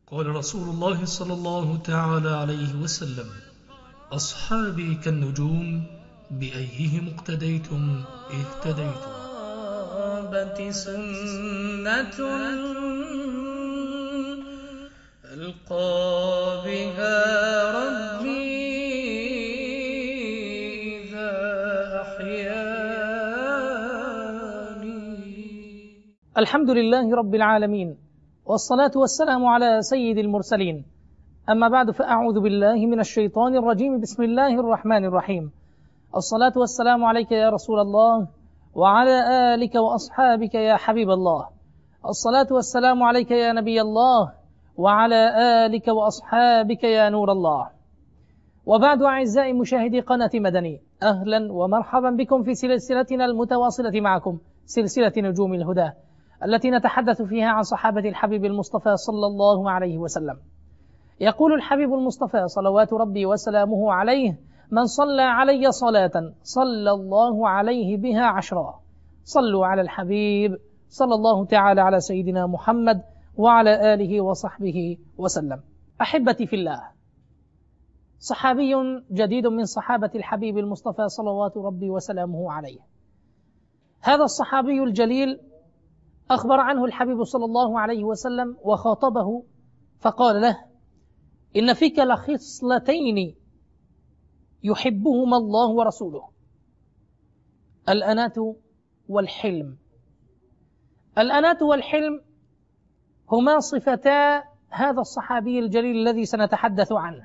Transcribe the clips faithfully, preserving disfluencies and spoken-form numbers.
قال رسول الله صلى الله تعالى عليه وسلم: أصحابي كالنجوم بأيهم اقتديتم اهتديتم. الصحابة سنة ألقى بها ربي إذا أحياني. الحمد لله رب العالمين، والصلاة والسلام على سيد المرسلين. أما بعد، فأعوذ بالله من الشيطان الرجيم. بسم الله الرحمن الرحيم. الصلاة والسلام عليك يا رسول الله، وعلى آلك وأصحابك يا حبيب الله. الصلاة والسلام عليك يا نبي الله، وعلى آلك وأصحابك يا نور الله. وبعد، أعزائي مشاهدي قناة مدني، أهلا ومرحبا بكم في سلسلتنا المتواصلة معكم، سلسلة نجوم الهدى، التي نتحدث فيها عن صحابة الحبيب المصطفى صلى الله عليه وسلم. يقول الحبيب المصطفى صلوات ربي وسلامه عليه: من صلى علي صلاة صلى الله عليه بها عشرا. صلوا على الحبيب صلى الله تعالى على سيدنا محمد وعلى آله وصحبه وسلم. أحبتي في الله، صحابي جديد من صحابة الحبيب المصطفى صلوات ربي وسلامه عليه. هذا الصحابي الجليل أخبر عنه الحبيب صلى الله عليه وسلم وخاطبه فقال له: إن فيك لخصلتين يحبهما الله ورسوله: الأنات والحلم. الأنات والحلم هما صفتا هذا الصحابي الجليل الذي سنتحدث عنه.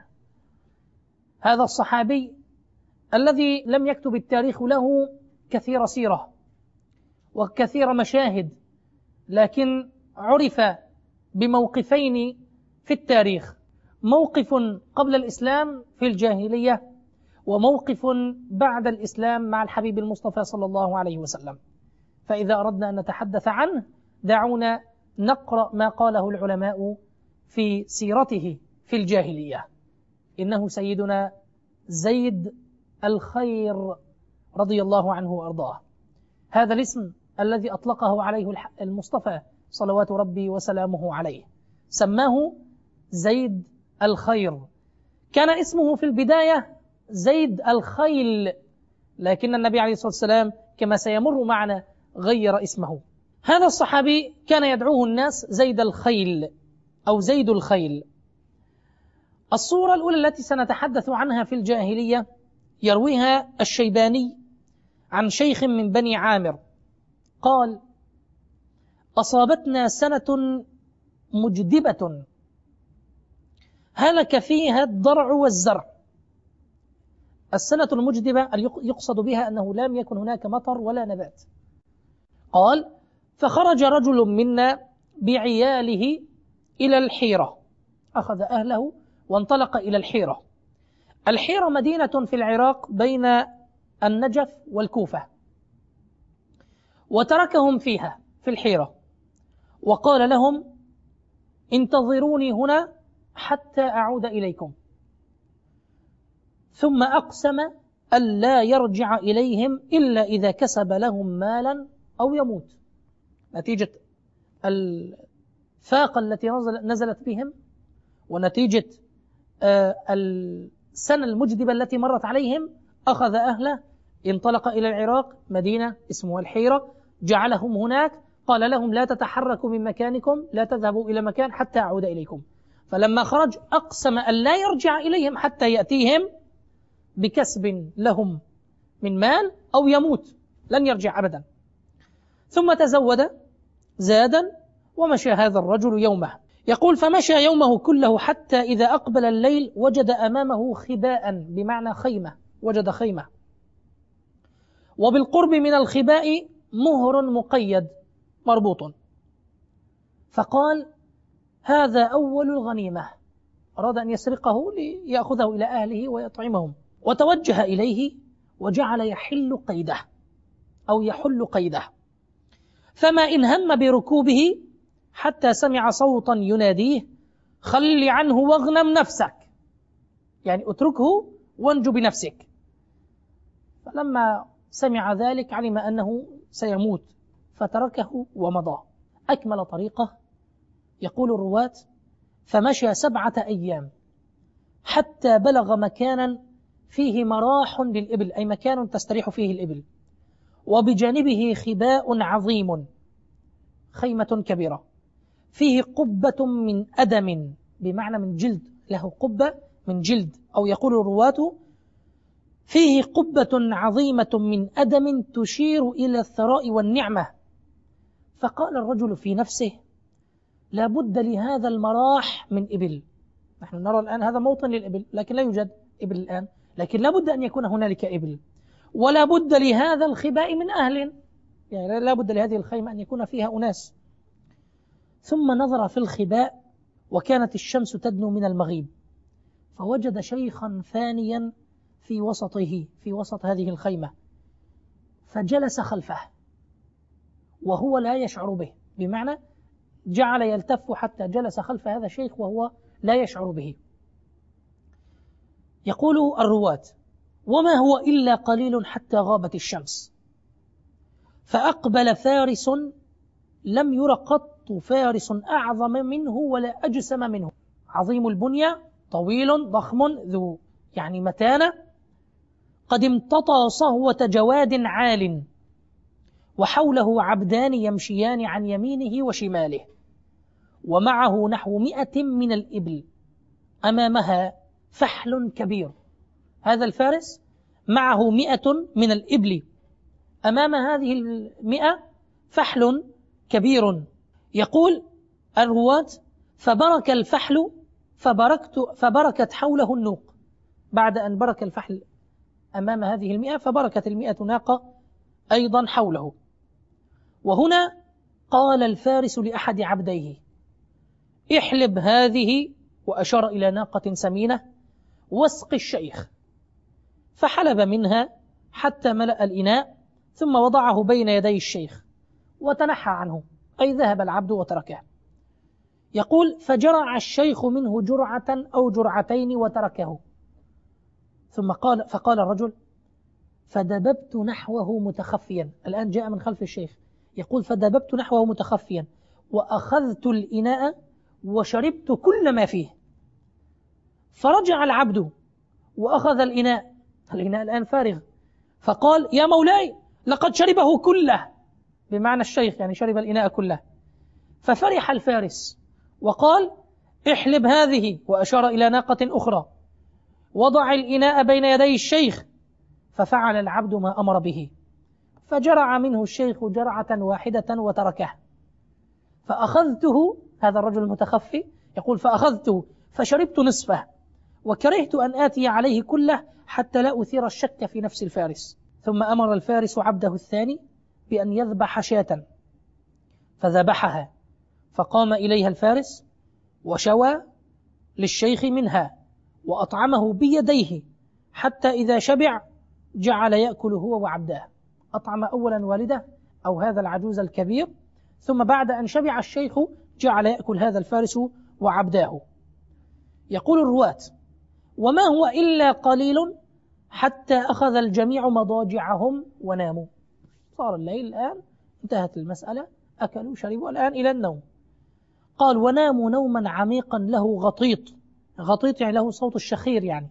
هذا الصحابي الذي لم يكتب التاريخ له كثير سيرة وكثير مشاهد، لكن عرف بموقفين في التاريخ: موقف قبل الإسلام في الجاهلية، وموقف بعد الإسلام مع الحبيب المصطفى صلى الله عليه وسلم. فإذا أردنا أن نتحدث عنه، دعونا نقرأ ما قاله العلماء في سيرته في الجاهلية. إنه سيدنا زيد الخير رضي الله عنه وأرضاه. هذا الاسم الذي أطلقه عليه المصطفى صلوات ربي وسلامه عليه، سماه زيد الخير. كان اسمه في البداية زيد الخيل، لكن النبي عليه الصلاة والسلام كما سيمر معنا غير اسمه. هذا الصحابي كان يدعوه الناس زيد الخيل أو زيد الخيل. الصورة الأولى التي سنتحدث عنها في الجاهلية يرويها الشيباني عن شيخ من بني عامر قال: أصابتنا سنة مجدبة هلك فيها الضرع والزرع. السنة المجدبة يقصد بها أنه لم يكن هناك مطر ولا نبات. قال: فخرج رجل منا بعياله إلى الحيرة، أخذ أهله وانطلق إلى الحيرة. الحيرة مدينة في العراق بين النجف والكوفة، وتركهم فيها في الحيرة وقال لهم: انتظروني هنا حتى أعود إليكم. ثم أقسم ألا يرجع إليهم إلا إذا كسب لهم مالا أو يموت، نتيجة الفاقة التي نزلت بهم، ونتيجة السنة المجدبة التي مرت عليهم. أخذ أهله، انطلق إلى العراق، مدينة اسمها الحيرة، جعلهم هناك، قال لهم: لا تتحركوا من مكانكم، لا تذهبوا إلى مكان حتى أعود إليكم. فلما خرج أقسم أن لا يرجع إليهم حتى يأتيهم بكسب لهم من مال أو يموت، لن يرجع أبدا. ثم تزود زادا ومشى هذا الرجل يومه. يقول: فمشى يومه كله حتى إذا أقبل الليل وجد أمامه خباء، بمعنى خيمة، وجد خيمة، وبالقرب من الخباء مهر مقيد مربوط. فقال: هذا أول الغنيمة. أراد أن يسرقه ليأخذه إلى أهله ويطعمهم، وتوجه إليه وجعل يحل قيده أو يحل قيده. فما إن هم بركوبه حتى سمع صوتا يناديه: خل عنه واغنم نفسك، يعني اتركه وانجو بنفسك. فلما سمع ذلك علم أنه سيموت فتركه ومضى. أكمل طريقه. يقول الرواة فمشى سبعة أيام حتى بلغ مكانا فيه مراح للإبل، أي مكان تستريح فيه الإبل، وبجانبه خباء عظيم، خيمة كبيرة، فيه قبة من أدم، بمعنى من جلد، له قبة من جلد، أو يقول الرواة فيه قبة عظيمة من أدم تشير إلى الثراء والنعمة. فقال الرجل في نفسه: لا بد لهذا المراح من إبل. نحن نرى الآن هذا موطن للإبل، لكن لا يوجد إبل الآن، لكن لا بد أن يكون هنالك إبل، ولا بد لهذا الخباء من أهل، يعني لا بد لهذه الخيمة أن يكون فيها أناس. ثم نظر في الخباء وكانت الشمس تدنو من المغيب، فوجد شيخا فانيا في وسطه، في وسط هذه الخيمة، فجلس خلفه وهو لا يشعر به، بمعنى جعل يلتف حتى جلس خلف هذا الشيخ وهو لا يشعر به. يقول الرواة: وما هو إلا قليل حتى غابت الشمس، فأقبل فارس لم ير قط فارس أعظم منه ولا أجسم منه، عظيم البنية، طويل ضخم ذو يعني متانة، قد امتطى صهوة جواد عال، وحوله عبدان يمشيان عن يمينه وشماله، ومعه نحو مئة من الإبل، أمامها فحل كبير. هذا الفارس معه مئة من الإبل، أمام هذه المئة فحل كبير. يقول الرواة: فبرك الفحل فبركت فبركت حوله النوق. بعد أن برك الفحل أمام هذه المئة فبركت المئة ناقة أيضا حوله. وهنا قال الفارس لأحد عبديه: احلب هذه، وأشار إلى ناقة سمينة، واسق الشيخ. فحلب منها حتى ملأ الإناء، ثم وضعه بين يدي الشيخ وتنحى عنه، أي ذهب العبد وتركه. يقول: فجرع الشيخ منه جرعة أو جرعتين وتركه. ثم قال فقال الرجل: فدببت نحوه متخفيا. الآن جاء من خلف الشيخ، يقول: فدببت نحوه متخفيا وأخذت الإناء وشربت كل ما فيه. فرجع العبد وأخذ الإناء، الإناء الآن فارغ، فقال: يا مولاي لقد شربه كله، بمعنى الشيخ يعني شرب الإناء كله. ففرح الفارس وقال: احلب هذه، وأشار إلى ناقة أخرى، وضع الإناء بين يدي الشيخ. ففعل العبد ما أمر به، فجرع منه الشيخ جرعة واحدة وتركه. فأخذته، هذا الرجل المتخفي يقول: فأخذته فشربت نصفه، وكرهت أن آتي عليه كله حتى لا أثير الشك في نفس الفارس. ثم أمر الفارس عبده الثاني بأن يذبح شاة، فذبحها، فقام إليها الفارس وشوى للشيخ منها وأطعمه بيديه، حتى إذا شبع جعل يأكل هو وعبده. أطعم أولا والده أو هذا العجوز الكبير، ثم بعد أن شبع الشيخ جعل يأكل هذا الفارس وعبداه. يقول الرواة: وما هو إلا قليل حتى أخذ الجميع مضاجعهم وناموا. صار الليل الآن، انتهت المسألة، أكلوا شربوا، الآن إلى النوم. قال: وناموا نوما عميقا له غطيط، غطيط يعني له صوت الشخير يعني.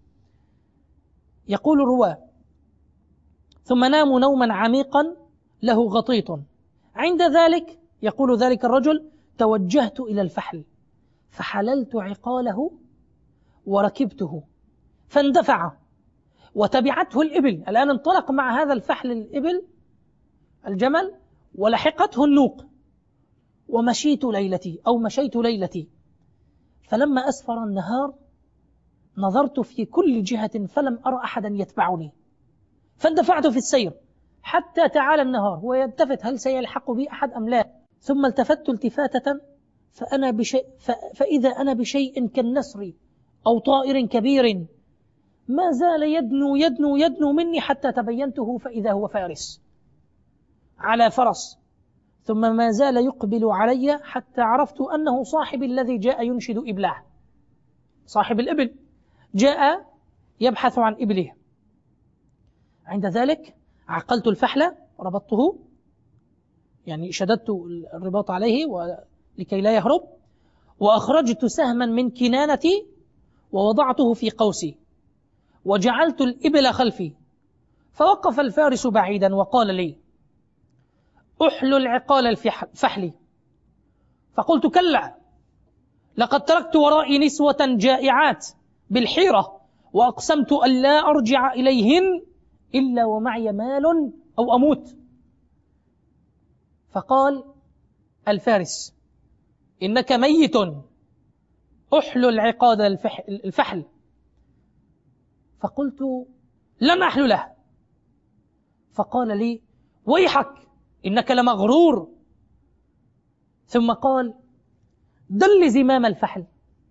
يقول الرواة: ثم ناموا نوما عميقا له غطيط. عند ذلك، يقول ذلك الرجل: توجهت إلى الفحل فحللت عقاله وركبته، فاندفع وتبعته الإبل. الآن انطلق مع هذا الفحل الإبل الجمل، ولحقته النوق، ومشيت ليلتي أو مشيت ليلتي. فلما أسفر النهار نظرت في كل جهة فلم أرى أحدا يتبعني، فاندفعت في السير حتى تعالى النهار، هو يلتفت هل سيلحق بي أحد أم لا. ثم التفت التفاتة فأنا بشيء فإذا أنا بشيء كالنسر أو طائر كبير، ما زال يدنو يدنو يدنو مني حتى تبينته، فإذا هو فارس على فرس، ثم ما زال يقبل علي حتى عرفت أنه صاحب الذي جاء ينشد إبله، صاحب الإبل جاء يبحث عن إبله. عند ذلك عقلت الفحل وربطته، يعني شددت الرباط عليه لكي لا يهرب، وأخرجت سهما من كنانتي ووضعته في قوسي وجعلت الإبل خلفي، فوقف الفارس بعيدا وقال لي: أحلل عقال الفحل. فقلت: كلا، لقد تركت ورائي نسوة جائعات بالحيرة، وأقسمت أن لا أرجع إليهن إلا ومعي مال أو أموت. فقال الفارس: إنك ميت، أحلل عقاد الفحل. فقلت: لن أحلله. فقال لي: ويحك، إنك لمغرور. ثم قال: دل زمام الفحل.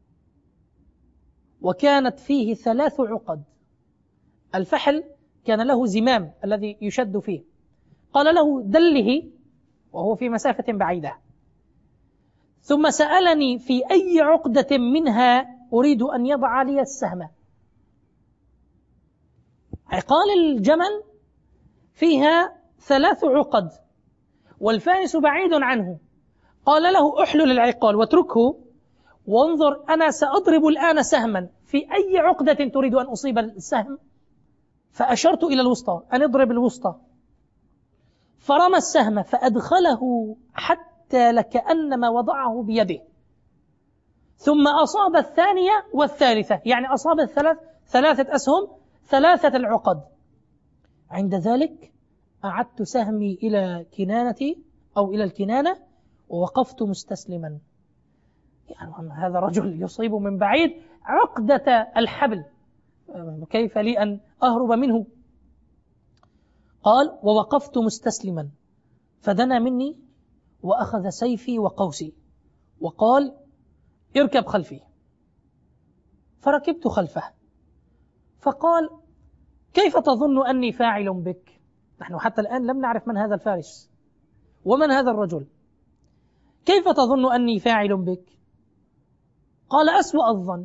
وكانت فيه ثلاث عقد. الفحل كان له زمام الذي يشد فيه. قال له: دله، وهو في مسافة بعيدة. ثم سألني في أي عقدة منها أريد أن يضع لي السهم. عقال الجمل فيها ثلاث عقد والفارس بعيد عنه. قال له: أحلل العقال واتركه، وانظر أنا سأضرب الآن سهما، في أي عقدة تريد أن أصيب السهم؟ فأشرت إلى الوسطى، أن اضرب الوسطى. فرمى السهم فأدخله حتى لكأنما وضعه بيده، ثم أصاب الثانية والثالثة، يعني أصاب الثلاث ثلاثة أسهم، ثلاثة العقد. عند ذلك أعدت سهمي إلى كنانتي أو إلى الكنانة ووقفت مستسلما. يعني هذا الرجل يصيب من بعيد عقدة الحبل، كيف لي أن أهرب منه؟ قال: ووقفت مستسلما، فدنا مني وأخذ سيفي وقوسي وقال: اركب خلفي. فركبت خلفه. فقال: كيف تظن أني فاعل بك؟ نحن حتى الآن لم نعرف من هذا الفارس ومن هذا الرجل. كيف تظن أني فاعل بك؟ قال: أسوأ الظن.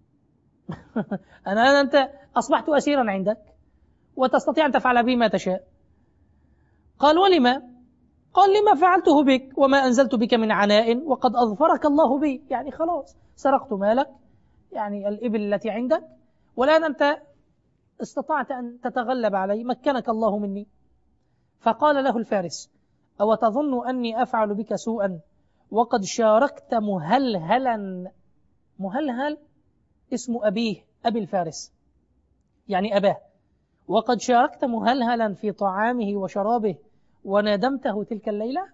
أنا أنت أصبحت أسيرا عندك وتستطيع أن تفعل بي ما تشاء. قال: ولما؟ قال: لما فعلته بك وما أنزلت بك من عناء وقد أظفرك الله بي، يعني خلاص سرقت مالك، يعني الإبل التي عندك، والآن أنت استطعت أن تتغلب علي، مكنك الله مني. فقال له الفارس: أو تظن أني أفعل بك سوءا وقد شاركت مهلهلا؟ مهلهل اسم أبيه، أبي الفارس، يعني أباه. وقد شاركت مهلهلا في طعامه وشرابه وندمته تلك الليلة.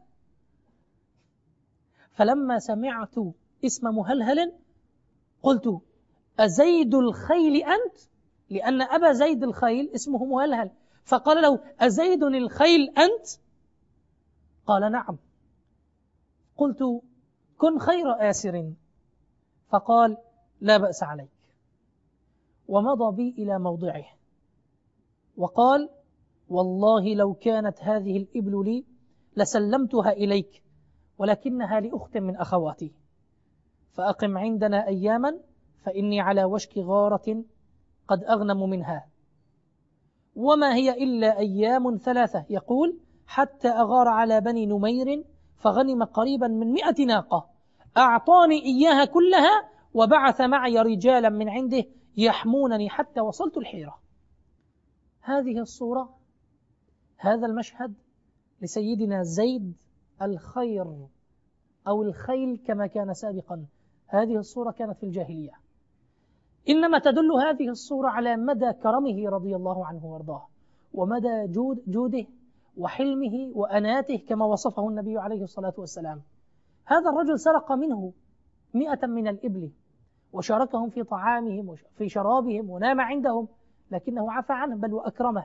فلما سمعت اسم مهلهل قلت: أزيد الخيل أنت؟ لأن أبا زيد الخيل اسمه مهلهل. فقال له: أزيد الخيل أنت؟ قال: نعم. قلت: كن خير آسر. فقال: لا بأس عليك. ومضى بي إلى موضعه وقال: والله لو كانت هذه الإبل لي لسلمتها إليك، ولكنها لأخت من أخواتي، فأقم عندنا أياما فإني على وشك غارة قد أغنم منها. وما هي إلا أيام ثلاثة، يقول: حتى أغار على بني نمير فغنم قريبا من مئة ناقة، أعطاني إياها كلها وبعث معي رجالا من عنده يحمونني حتى وصلت الحيرة. هذه الصورة، هذا المشهد لسيدنا زيد الخير أو الخيل كما كان سابقا. هذه الصورة كانت في الجاهلية. إنما تدل هذه الصورة على مدى كرمه رضي الله عنه وارضاه، ومدى جود جوده وحلمه وأناته كما وصفه النبي عليه الصلاة والسلام. هذا الرجل سرق منه مئة من الإبل وشاركهم في طعامهم وفي شرابهم ونام عندهم، لكنه عفى عنه بل وأكرمه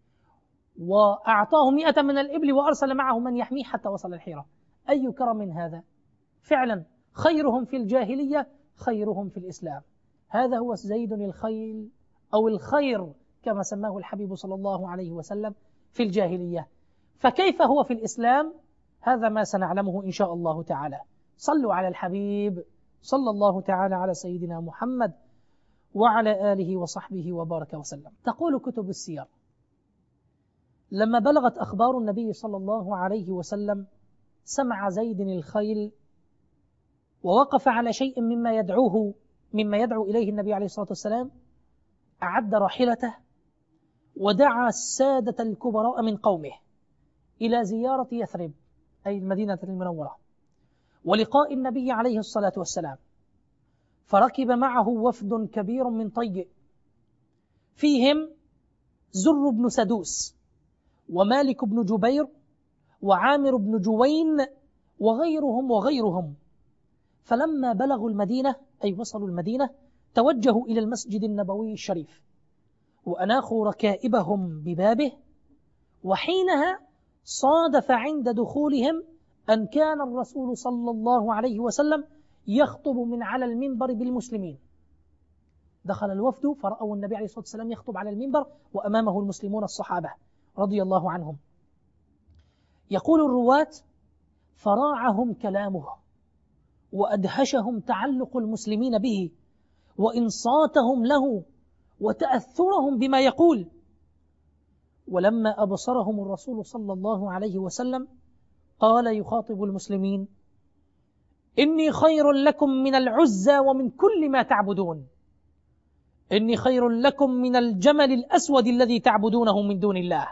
وأعطاه مئة من الإبل وأرسل معه من يحميه حتى وصل الحيرة. أي كرم هذا؟ فعلا خيرهم في الجاهلية خيرهم في الإسلام. هذا هو زيد الخيل أو الخير كما سماه الحبيب صلى الله عليه وسلم في الجاهلية. فكيف هو في الإسلام؟ هذا ما سنعلمه إن شاء الله تعالى. صلوا على الحبيب صلى الله تعالى على سيدنا محمد وعلى آله وصحبه وبارك وسلم. تقول كتب السير: لما بلغت أخبار النبي صلى الله عليه وسلم سمع زيد الخيل ووقف على شيء مما يدعوه مما يدعو إليه النبي عليه الصلاة والسلام، أعد راحلته ودعا السادة الكبراء من قومه إلى زيارة يثرب أي المدينة المنورة ولقاء النبي عليه الصلاة والسلام. فركب معه وفد كبير من طي فيهم زر بن سدوس ومالك بن جبير وعامر بن جوين وغيرهم وغيرهم. فلما بلغوا المدينة أي وصلوا المدينة توجهوا إلى المسجد النبوي الشريف وأناخوا ركائبهم ببابه، وحينها صادف عند دخولهم أن كان الرسول صلى الله عليه وسلم يخطب من على المنبر بالمسلمين. دخل الوفد فرأوا النبي عليه الصلاة والسلام يخطب على المنبر وأمامه المسلمون الصحابة رضي الله عنهم. يقول الرواة: فراعهم كلامه وأدهشهم تعلق المسلمين به وإنصاتهم له وتأثرهم بما يقول. ولما أبصرهم الرسول صلى الله عليه وسلم قال يخاطب المسلمين: إني خير لكم من العزى ومن كل ما تعبدون، إني خير لكم من الجمل الأسود الذي تعبدونه من دون الله.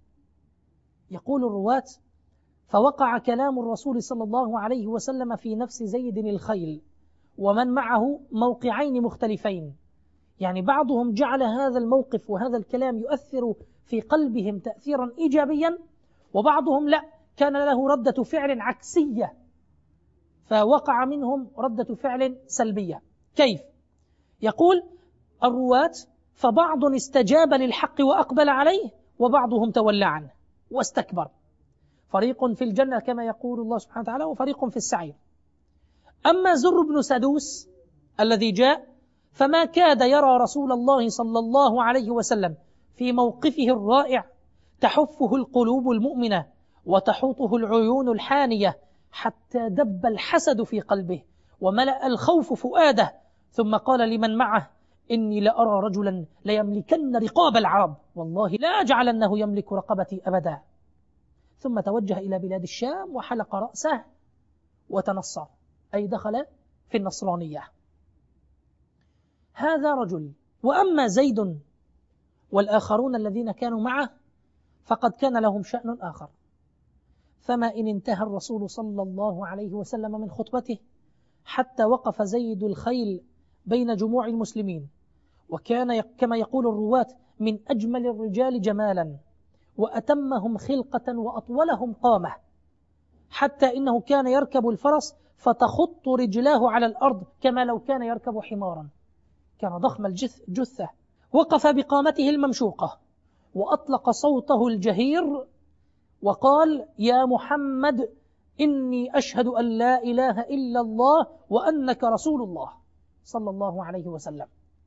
يقول الرواة: فوقع كلام الرسول صلى الله عليه وسلم في نفس زيد الخيل ومن معه موقعين مختلفين، يعني بعضهم جعل هذا الموقف وهذا الكلام يؤثر في قلبهم تأثيرا إيجابيا، وبعضهم لا، كان له ردة فعل عكسية، فوقع منهم ردة فعل سلبية. كيف؟ يقول الرواة: فبعض استجاب للحق وأقبل عليه وبعضهم تولى عنه واستكبر، فريق في الجنة كما يقول الله سبحانه وتعالى وفريق في السعير. أما زر بن سدوس الذي جاء فما كاد يرى رسول الله صلى الله عليه وسلم في موقفه الرائع تحفه القلوب المؤمنة وتحوطه العيون الحانية حتى دب الحسد في قلبه وملأ الخوف فؤاده، ثم قال لمن معه: إني لأرى رجلا ليملكن رقاب العرب، والله لا أجعلنه يملك رقبتي أبدا. ثم توجه إلى بلاد الشام وحلق رأسه وتنصر، أي دخل في النصرانية. هذا رجل. وأما زيد والآخرون الذين كانوا معه فقد كان لهم شأن آخر. فما إن انتهى الرسول صلى الله عليه وسلم من خطبته حتى وقف زيد الخيل بين جموع المسلمين، وكان كما يقول الرواة من أجمل الرجال جمالا وأتمهم خلقة وأطولهم قامة، حتى إنه كان يركب الفرس فتخط رجلاه على الأرض كما لو كان يركب حمارا، كان ضخم الجثة. وقف بقامته الممشوقة وأطلق صوته الجهير وقال: يا محمد إني أشهد أن لا إله إلا الله وأنك رسول الله صلى الله عليه وسلم.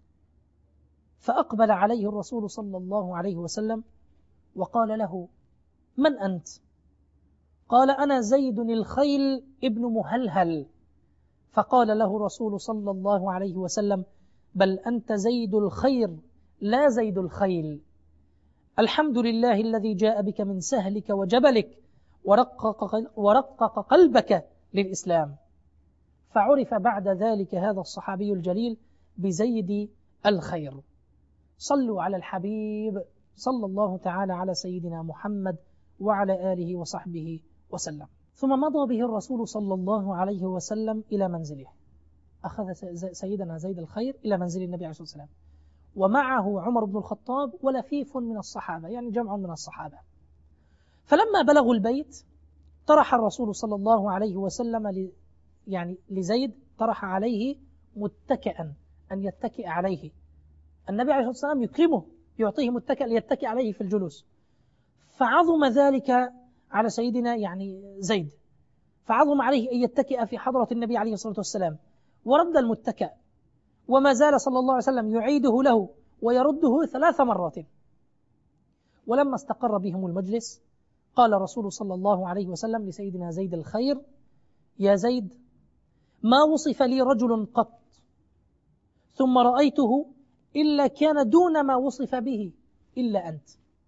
فأقبل عليه الرسول صلى الله عليه وسلم وقال له: من أنت؟ قال: أنا زيد الخيل ابن مهلهل. فقال له الرسول صلى الله عليه وسلم: بل أنت زيد الخير لا زيد الخيل. الحمد لله الذي جاء بك من سهلك وجبلك ورقق, ورقق قلبك للإسلام. فعرف بعد ذلك هذا الصحابي الجليل بزيد الخير. صلوا على الحبيب صلى الله تعالى على سيدنا محمد وعلى آله وصحبه وسلم. ثم مضى به الرسول صلى الله عليه وسلم إلى منزله، أخذ سيدنا زيد الخير إلى منزل النبي عليه الصلاة والسلام، ومعه عمر بن الخطاب ولفيف من الصحابة، يعني جمع من الصحابة. فلما بلغوا البيت طرح الرسول صلى الله عليه وسلم يعني لزيد، طرح عليه متكئا أن يتكئ عليه. النبي عليه الصلاة والسلام يكرمه، يعطيه متكئ ليتكئ عليه في الجلوس، فعظم ذلك على سيدنا يعني زيد، فعظم عليه أن يتكئ في حضرة النبي عليه الصلاة والسلام، ورد المتكئ، وما زال صلى الله عليه وسلم يعيده له ويرده ثلاث مرات. ولما استقر بهم المجلس قال الرسول صلى الله عليه وسلم لسيدنا زيد الخير: يا زيد، ما وصف لي رجل قط ثم رأيته إلا كان دون ما وصف به إلا أنت.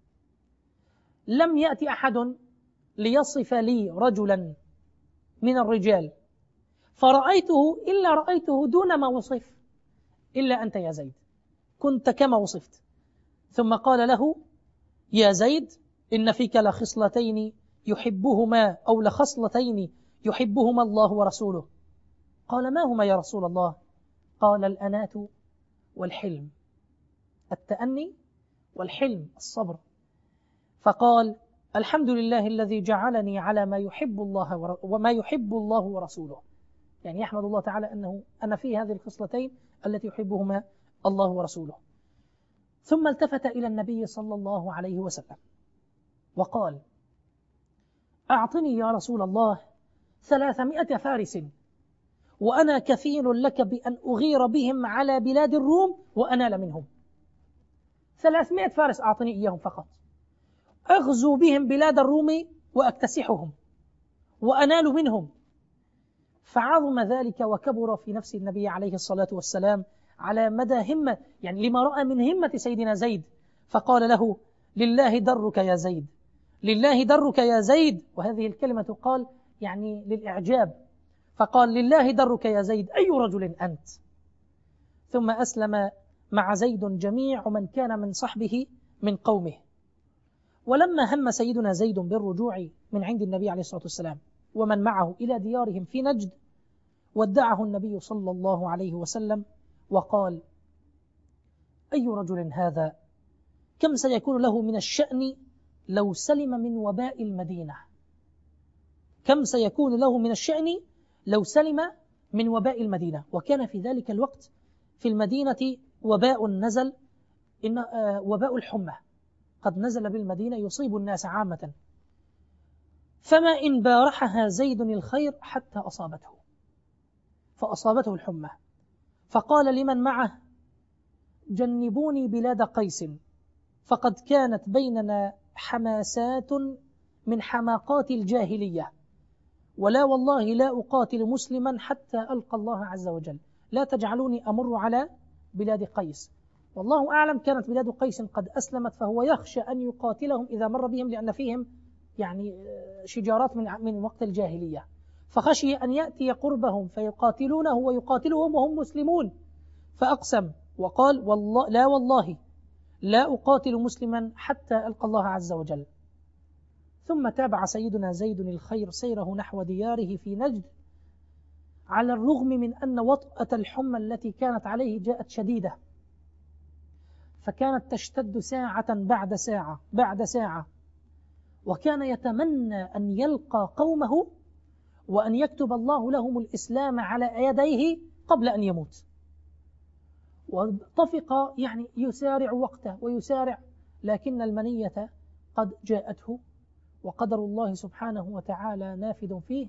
لم يأتي أحد ليصف لي رجلا من الرجال فرأيته إلا رأيته دون ما وصف، إلا أنت يا زيد كنت كما وصفت. ثم قال له: يا زيد إن فيك لخصلتين يحبهما أو لخصلتين يحبهما الله ورسوله. قال: ما هما يا رسول الله؟ قال: الأناة والحلم، التأني والحلم، الصبر. فقال: الحمد لله الذي جعلني على ما يحب الله وما يحب الله ورسوله، يعني يحمد الله تعالى أنه أنا في هذه الخصلتين التي يحبهما الله ورسوله. ثم التفت إلى النبي صلى الله عليه وسلم وقال: أعطني يا رسول الله ثلاثمائة فارس وأنا كفيل لك بأن أغير بهم على بلاد الروم وأنال منهم. ثلاثمائة فارس أعطني إياهم فقط، أغزو بهم بلاد الروم وأكتسحهم وأنال منهم. فعظم ذلك وكبر في نفس النبي عليه الصلاة والسلام على مدى همة، يعني لما رأى من همة سيدنا زيد، فقال له: لله درك يا زيد، لله درك يا زيد. وهذه الكلمة تقال يعني للإعجاب، فقال: لله درك يا زيد، أي رجل أنت؟ ثم أسلم مع زيد جميع من كان من صحبه من قومه. ولما هم سيدنا زيد بالرجوع من عند النبي عليه الصلاة والسلام ومن معه إلى ديارهم في نجد، ودعه النبي صلى الله عليه وسلم وقال: أي رجل هذا؟ كم سيكون له من الشأن لو سلم من وباء المدينة؟ كم سيكون له من الشأن لو سلم من وباء المدينة؟ وكان في ذلك الوقت في المدينة وباء نزل، إن آه وباء الحمى قد نزل بالمدينة يصيب الناس عامة. فما إن بارحها زيد الخير حتى أصابته، فأصابته الحمى، فقال لمن معه: جنبوني بلاد قيس، فقد كانت بيننا حماسات من حماقات الجاهلية، ولا والله لا أقاتل مسلما حتى ألقى الله عز وجل، لا تجعلوني أمر على بلاد قيس. والله أعلم كانت بلاد قيس قد أسلمت، فهو يخشى أن يقاتلهم إذا مر بهم، لأن فيهم يعني شجارات من من وقت الجاهلية، فخشي أن يأتي قربهم فيقاتلونه ويقاتلهم وهم مسلمون، فأقسم وقال: والله لا والله لا أقاتل مسلما حتى ألقى الله عز وجل. ثم تابع سيدنا زيد الخير سيره نحو دياره في نجد، على الرغم من أن وطأة الحمى التي كانت عليه جاءت شديدة، فكانت تشتد ساعة بعد ساعة بعد ساعة، وكان يتمنى أن يلقى قومه وأن يكتب الله لهم الإسلام على يديه قبل أن يموت. وطفق يعني يسارع وقته ويسارع، لكن المنية قد جاءته، وقدر الله سبحانه وتعالى نافذ فيه،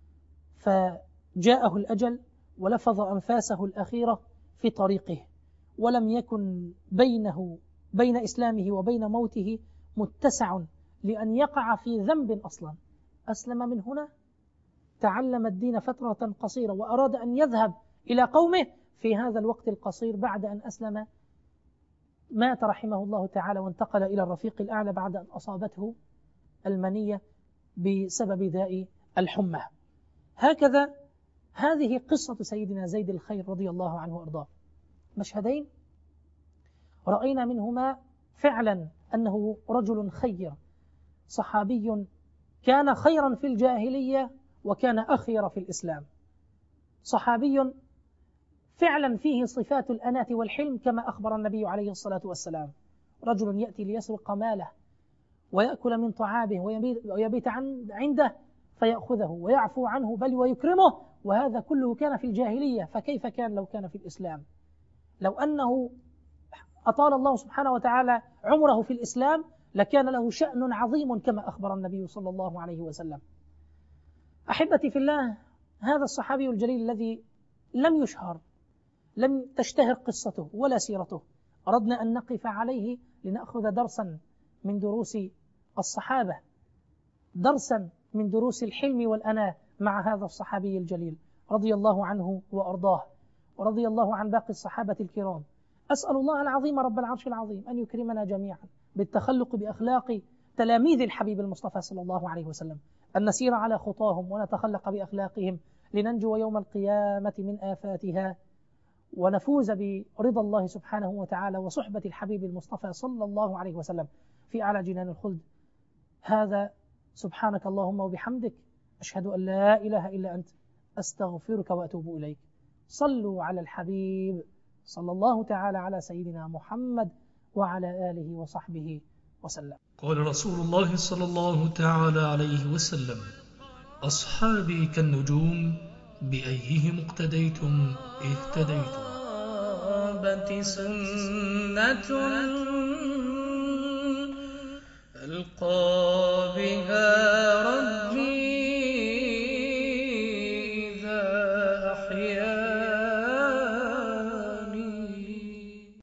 فجاءه الأجل ولفظ أنفاسه الأخيرة في طريقه، ولم يكن بينه بين إسلامه وبين موته متسع لأن يقع في ذنب أصلا. أسلم من هنا، تعلم الدين فترة قصيرة، وأراد أن يذهب إلى قومه في هذا الوقت القصير. بعد أن أسلم مات رحمه الله تعالى، وانتقل إلى الرفيق الأعلى بعد أن أصابته المنية بسبب داء الحمى. هكذا هذه قصة سيدنا زيد الخير رضي الله عنه وأرضاه. مشهدين رأينا منهما فعلا أنه رجل خير، صحابي كان خيرا في الجاهلية وكان أخير في الإسلام، صحابي فعلا فيه صفات الأناة والحلم كما أخبر النبي عليه الصلاة والسلام. رجل يأتي ليسرق ماله ويأكل من طعامه ويبيت عنده فيأخذه ويعفو عنه بل ويكرمه، وهذا كله كان في الجاهلية، فكيف كان لو كان في الإسلام؟ لو أنه أطال الله سبحانه وتعالى عمره في الإسلام لكان له شأن عظيم كما أخبر النبي صلى الله عليه وسلم. أحبتي في الله، هذا الصحابي الجليل الذي لم يشهر، لم تشتهر قصته ولا سيرته، أردنا أن نقف عليه لنأخذ درسا من دروس الصحابة، درسا من دروس الحلم والأناة مع هذا الصحابي الجليل رضي الله عنه وأرضاه، ورضي الله عن باقي الصحابة الكرام. أسأل الله العظيم رب العرش العظيم أن يكرمنا جميعا بالتخلق بأخلاق تلاميذ الحبيب المصطفى صلى الله عليه وسلم، أن نسير على خطاهم ونتخلق بأخلاقهم، لننجو يوم القيامة من آفاتها ونفوز برضا الله سبحانه وتعالى وصحبة الحبيب المصطفى صلى الله عليه وسلم في أعلى جنان الخلد. هذا سبحانك اللهم وبحمدك، أشهد أن لا إله إلا أنت، أستغفرك وأتوب إليك. صلوا على الحبيب صلى الله تعالى على سيدنا محمد وعلى آله وصحبه وسلم. قال رسول الله صلى الله تعالى عليه وسلم: أصحابي كالنجوم بأيهم اقتديتم اهتديتم. سنة